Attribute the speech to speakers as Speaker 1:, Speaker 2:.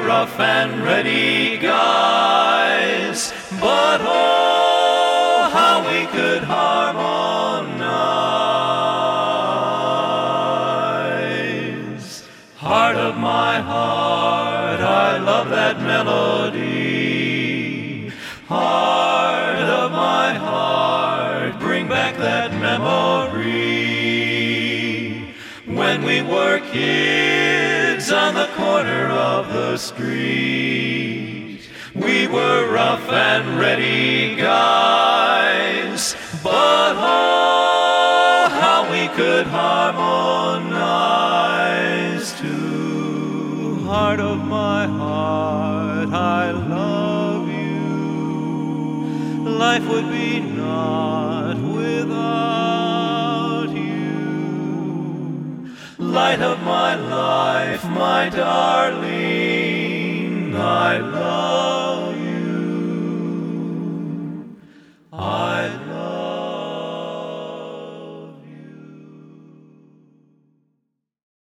Speaker 1: rough and ready guys, but oh, how we could harmonize. Heart of my heart, I love that melody. Heart of my heart, bring back that memory. When we were kids on the corner of the street, we were rough and ready guys, but oh, how we could harmonize too. Heart of my heart, I love you. Life would be naught without you. Light of my life, my darling.